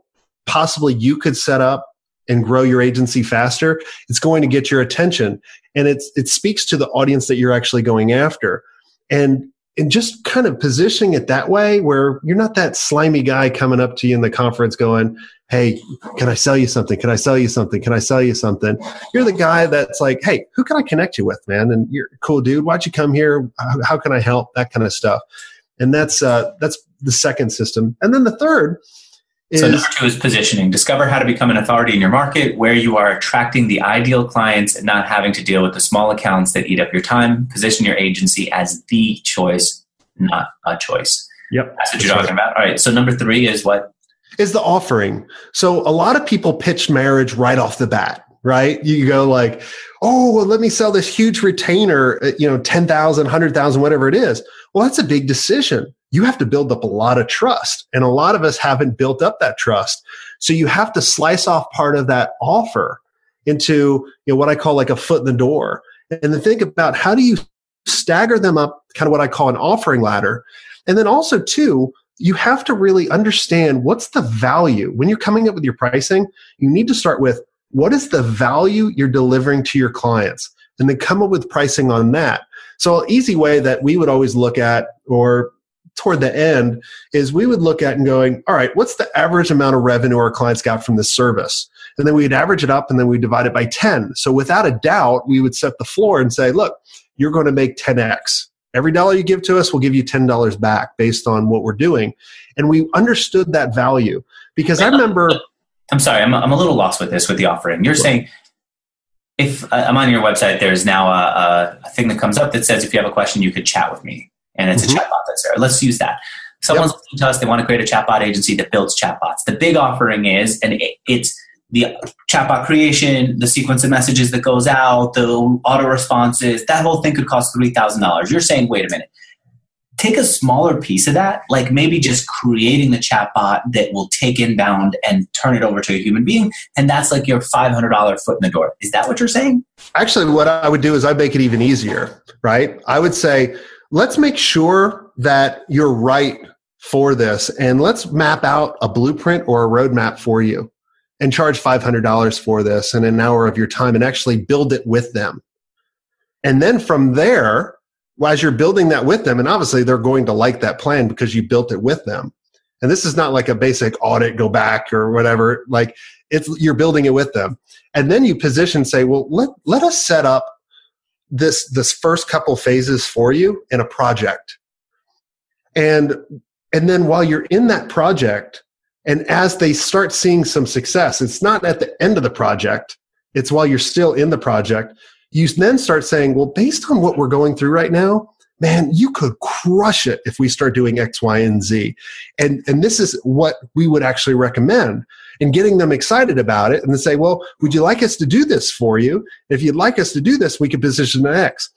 possibly you could set up and grow your agency faster, it's going to get your attention. And it's, it speaks to the audience that you're actually going after. And, and just kind of positioning it that way where you're not that slimy guy coming up to you in the conference going, hey, can I sell you something? Can I sell you something? Can I sell you something? You're the guy that's like, hey, who can I connect you with, man? And you're a cool dude. Why'd you come here? How, how can I help? That kind of stuff. And that's, uh, that's the second system. And then the third is, so number two is positioning. Discover how to become an authority in your market, where you are attracting the ideal clients and not having to deal with the small accounts that eat up your time. Position your agency as the choice, not a choice. Yep. That's what you're talking about. All right. So number three is what? Is the offering. So a lot of people pitch marriage right off the bat, right? You go like, oh, well, let me sell this huge retainer at, you know, ten thousand, one hundred thousand, whatever it is. Well, that's a big decision. You have to build up a lot of trust. And a lot of us haven't built up that trust. So you have to slice off part of that offer into, you know, what I call like a foot in the door. And then think about how do you stagger them up, kind of what I call an offering ladder. And then also too, you have to really understand what's the value. When you're coming up with your pricing, you need to start with what is the value you're delivering to your clients, and then come up with pricing on that. So an easy way that we would always look at, or toward the end, is we would look at and going, all right, what's the average amount of revenue our clients got from this service? And then we'd average it up and then we divide it by ten. So without a doubt, we would set the floor and say, look, you're going to make ten X. Every dollar you give to us, we'll give you ten dollars back based on what we're doing. And we understood that value because I remember... I'm sorry, I'm, I'm a little lost with this, with the offering. You're saying, if uh, I'm on your website, there's now a, a thing that comes up that says, if you have a question, you could chat with me. And it's mm-hmm. a chatbot that's there. Let's use that. Someone's yep. listening to us, they want to create a chatbot agency that builds chatbots. The big offering is, and it, it's the chatbot creation, the sequence of messages that goes out, the auto responses, that whole thing could cost three thousand dollars. You're saying, wait a minute, take a smaller piece of that, like maybe just creating the chatbot that will take inbound and turn it over to a human being. And that's like your five hundred dollars foot in the door. Is that what you're saying? Actually, what I would do is I'd make it even easier, right? I would say, let's make sure that you're right for this. And let's map out a blueprint or a roadmap for you and charge five hundred dollars for this and an hour of your time, and actually build it with them. And then from there, as you're building that with them, and obviously they're going to like that plan because you built it with them. And this is not like a basic audit, go back or whatever. Like it's, you're building it with them. And then you position, say, well, let, let us set up this, this first couple phases for you in a project. And, and then while you're in that project, and as they start seeing some success, it's not at the end of the project, it's while you're still in the project, you then start saying, well, based on what we're going through right now, man, you could crush it if we start doing X, Y, and Z. And, and this is what we would actually recommend. And getting them excited about it and then say, well, would you like us to do this for you? If you'd like us to do this, we could position an X.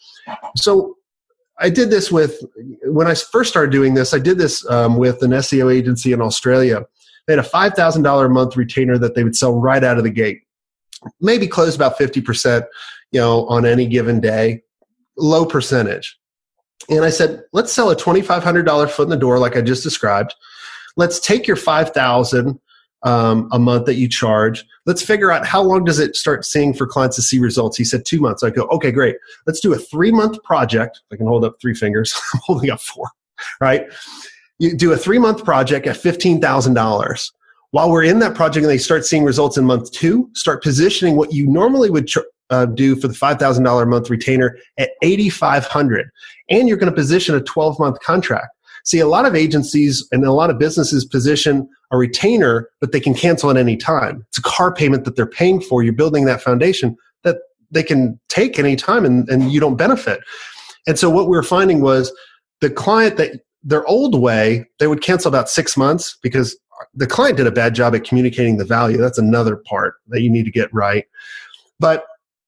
So I did this with, when I first started doing this, I did this um, with an S E O agency in Australia. They had a five thousand dollars a month retainer that they would sell right out of the gate. Maybe close about fifty percent, you know, on any given day, low percentage. And I said, let's sell a twenty-five hundred dollars foot in the door like I just described. Let's take your five thousand dollars um, a month that you charge. Let's figure out how long does it start seeing for clients to see results. He said two months. I go, okay, great. Let's do a three-month project. I can hold up three fingers. I'm holding up four, right? You do a three-month project at fifteen thousand dollars. While we're in that project and they start seeing results in month two, start positioning what you normally would ch- uh, do for the five thousand dollars a month retainer at eight thousand five hundred dollars. And you're going to position a twelve-month contract. See, a lot of agencies and a lot of businesses position a retainer, but they can cancel at any time. It's a car payment that they're paying for. You're building that foundation that they can take any time and, and you don't benefit. And so what we were finding was the client that their old way, they would cancel about six months because the client did a bad job at communicating the value. That's another part that you need to get right. But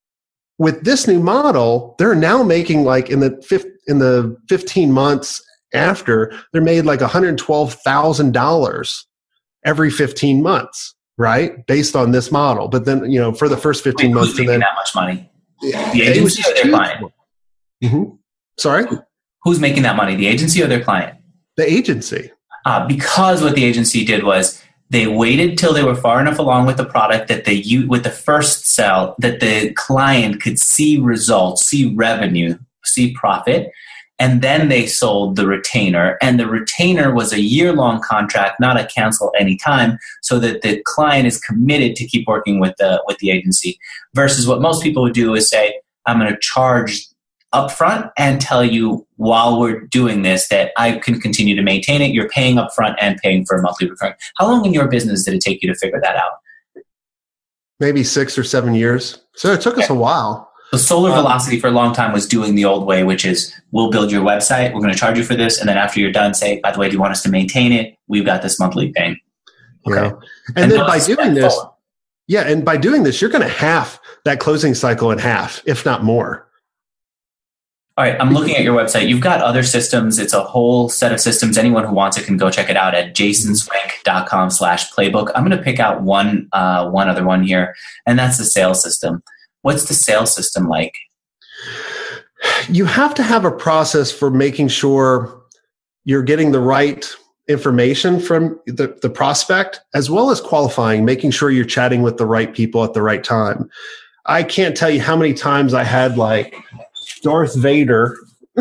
with this new model, they're now making like in the fifth, in the fifteen months after, they're made like one hundred twelve thousand dollars every fifteen months, right? Based on this model. But then, you know, for the first fifteen Wait, months, who's making and then that much money? The agency or their client? Mm-hmm. Sorry? Who's making that money? The agency or their client? The agency. Uh, because what the agency did was They waited till they were far enough along with the product that they u- with the first sell that the client could see results, see revenue, see profit, and then they sold the retainer. And the retainer was a year-long contract, not a cancel anytime, so that the client is committed to keep working with the with the agency. Versus what most people would do is say, I'm going to charge upfront and tell you while we're doing this that I can continue to maintain it. You're paying upfront and paying for a monthly recurring. How long in your business did it take you to figure that out? Maybe six or seven years. So it took us a while. So Solar um, Velocity for a long time was doing the old way, which is we'll build your website, we're going to charge you for this, and then after you're done, say, by the way, do you want us to maintain it? We've got this monthly thing. Okay. Yeah. And, and then by doing this, forward. yeah, and by doing this, you're going to half that closing cycle in half, if not more. All right, I'm looking at your website. You've got other systems. It's a whole set of systems. Anyone who wants it can go check it out at jasonswank.com slash playbook. I'm going to pick out one uh, one other one here, and that's the sales system. What's the sales system like? You have to have a process for making sure you're getting the right information from the, the prospect, as well as qualifying, making sure you're chatting with the right people at the right time. I can't tell you how many times I had like Darth Vader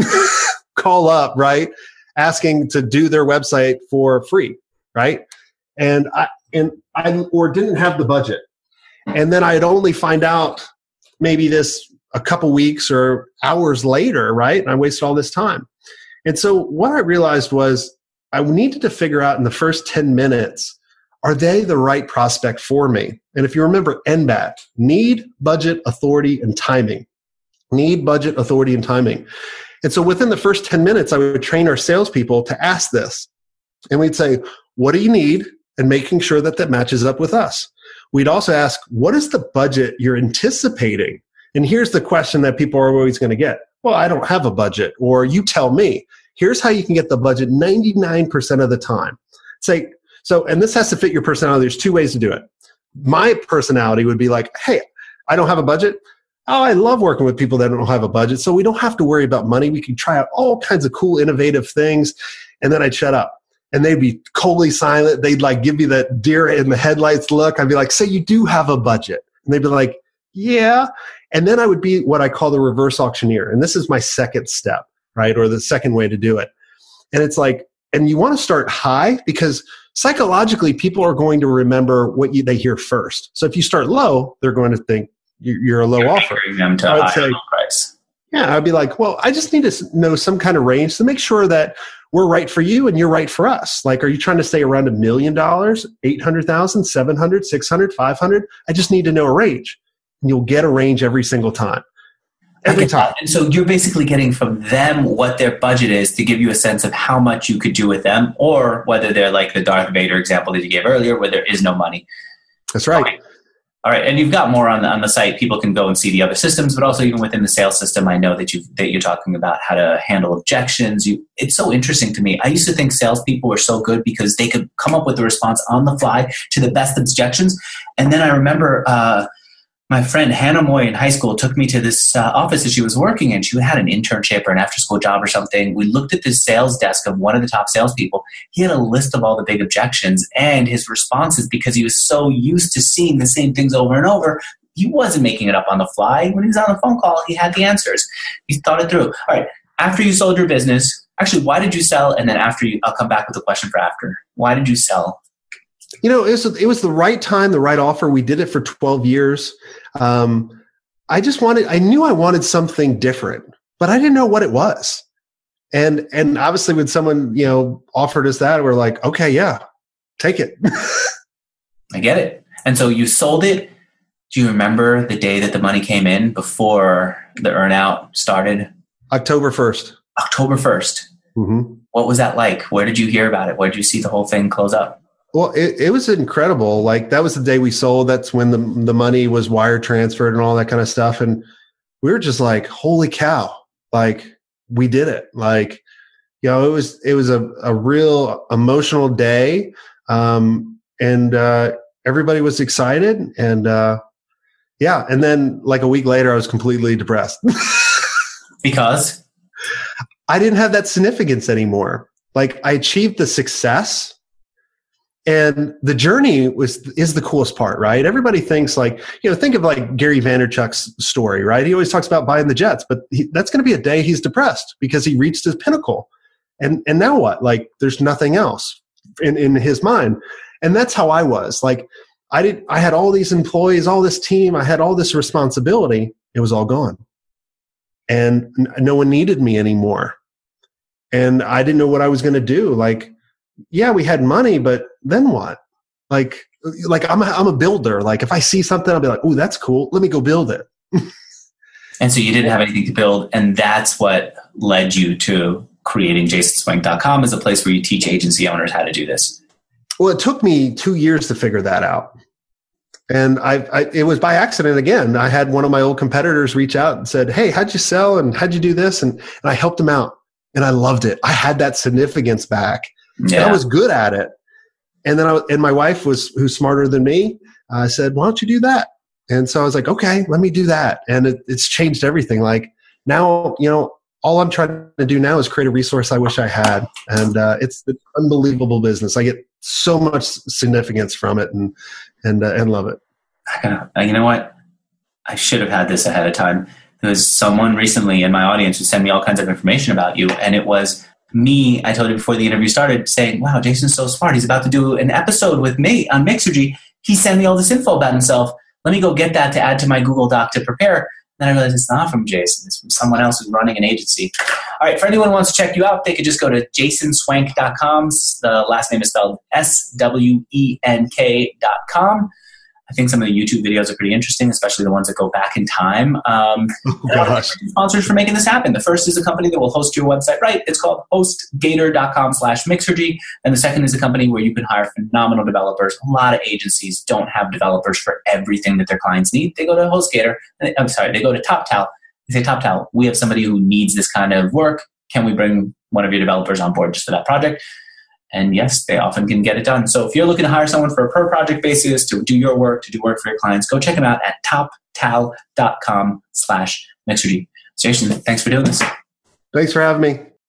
call up, right, asking to do their website for free, right? And I and I or didn't have the budget, and then I'd only find out maybe this a couple weeks or hours later, right? And I wasted all this time. And so what I realized was I needed to figure out in the first ten minutes, are they the right prospect for me? And if you remember N B A T, need, budget, authority, and timing. Need, budget, authority, and timing. And so within the first ten minutes, I would train our salespeople to ask this. And we'd say, what do you need? And making sure that that matches up with us. We'd also ask, what is the budget you're anticipating? And here's the question that people are always going to get. Well, I don't have a budget. Or you tell me. Here's how you can get the budget ninety-nine percent of the time. Say, so, and this has to fit your personality. There's two ways to do it. My personality would be like, hey, I don't have a budget. Oh, I love working with people that don't have a budget. So we don't have to worry about money. We can try out all kinds of cool, innovative things. And then I'd shut up. And they'd be coldly silent. They'd like give me that deer in the headlights look. I'd be like, so you do have a budget? And they'd be like, yeah. And then I would be what I call the reverse auctioneer. And this is my second step, right? Or the second way to do it. And it's like, and you want to start high because psychologically people are going to remember what you, they hear first. So if you start low, they're going to think you're a low you're offer. Them to I would high say, price. Yeah, I'd be like, well, I just need to know some kind of range to make sure that we're right for you and you're right for us. Like, are you trying to stay around a million dollars, eight hundred thousand, seven hundred, six hundred, five hundred? I just need to know a range. And you'll get a range every single time. Every time. And so you're basically getting from them what their budget is to give you a sense of how much you could do with them, or whether they're like the Darth Vader example that you gave earlier, where there is no money. That's right. Okay. All right, and you've got more on the on the site. People can go and see the other systems, but also even within the sales system, I know that you that you're talking about how to handle objections. You, it's so interesting to me. I used to think salespeople were so good because they could come up with the response on the fly to the best objections. And then I remember uh, my friend Hannah Moy in high school took me to this uh, office that she was working in. She had an internship or an after-school job or something. We looked at the sales desk of one of the top salespeople. He had a list of all the big objections and his responses, because he was so used to seeing the same things over and over. He wasn't making it up on the fly. When he was on the phone call, he had the answers. He thought it through. All right, after you sold your business, actually, why did you sell? And then after you, I'll come back with a question for after. Why did you sell? You know, it was, it was the right time, the right offer. We did it for twelve years. Um, I just wanted, I knew I wanted something different, but I didn't know what it was. And, and obviously when someone, you know, offered us that, we're like, okay, yeah, take it. I get it. And so you sold it. Do you remember the day that the money came in before the earnout started? October first. October first. Mm-hmm. What was that like? Where did you hear about it? Where did you see the whole thing close up? Well, it, it was incredible. Like, that was the day we sold. That's when the the money was wire transferred and all that kind of stuff. And we were just like, holy cow, like, we did it. Like, you know, it was, it was a, a real emotional day. Um, and, uh, everybody was excited. And, uh, yeah. And then like a week later, I was completely depressed. Because? I didn't have that significance anymore. Like, I achieved the success, And the journey was is the coolest part, right? Everybody thinks like, you know, think of like Gary Vaynerchuk's story, right? He always talks about buying the jets, but he, that's going to be a day he's depressed because he reached his pinnacle. And and now what? Like there's nothing else in, in his mind. And that's how I was. Like I did I had all these employees, all this team, I had all this responsibility. It was all gone. And no one needed me anymore. And I didn't know what I was going to do. Like, yeah, we had money, but then what? Like, like I'm a, I'm a builder. Like if I see something, I'll be like, "Ooh, that's cool. Let me go build it." And so you didn't have anything to build. And that's what led you to creating jason swank dot com as a place where you teach agency owners how to do this. Well, it took me two years to figure that out. And I, I, it was by accident again. I had one of my old competitors reach out and said, "Hey, how'd you sell? And how'd you do this?" And, and I helped him out. And I loved it. I had that significance back. Yeah. And I was good at it. And then I, and my wife was, who's smarter than me, uh, said, "Why don't you do that?" And so I was like, "Okay, let me do that." And it, it's changed everything. Like now, you know, all I'm trying to do now is create a resource I wish I had. And uh, it's an unbelievable business. I get so much significance from it and, and, uh, and love it. I gotta, you know what? I should have had this ahead of time. There was someone recently in my audience who sent me all kinds of information about you. And it was me, I told you before the interview started, saying, "Wow, Jason's so smart. He's about to do an episode with me on Mixergy. He sent me all this info about himself. Let me go get that to add to my Google Doc to prepare." Then I realized it's not from Jason. It's from someone else who's running an agency. All right, for anyone who wants to check you out, they could just go to jason swank dot com. The last name is spelled S W E N K dot com. I think some of the YouTube videos are pretty interesting, especially the ones that go back in time. Um, oh, gosh. Sponsors for making this happen. The first is a company that will host your website right. It's called hostgator dot com slash Mixergy. And the second is a company where you can hire phenomenal developers. A lot of agencies don't have developers for everything that their clients need. They go to HostGator. I'm sorry, they go to TopTal. They say, "TopTal, we have somebody who needs this kind of work. Can we bring one of your developers on board just for that project?" And yes, they often can get it done. So if you're looking to hire someone for a per project basis to do your work, to do work for your clients, go check them out at toptal dot com slash Mixergy. Jason, thanks for doing this. Thanks for having me.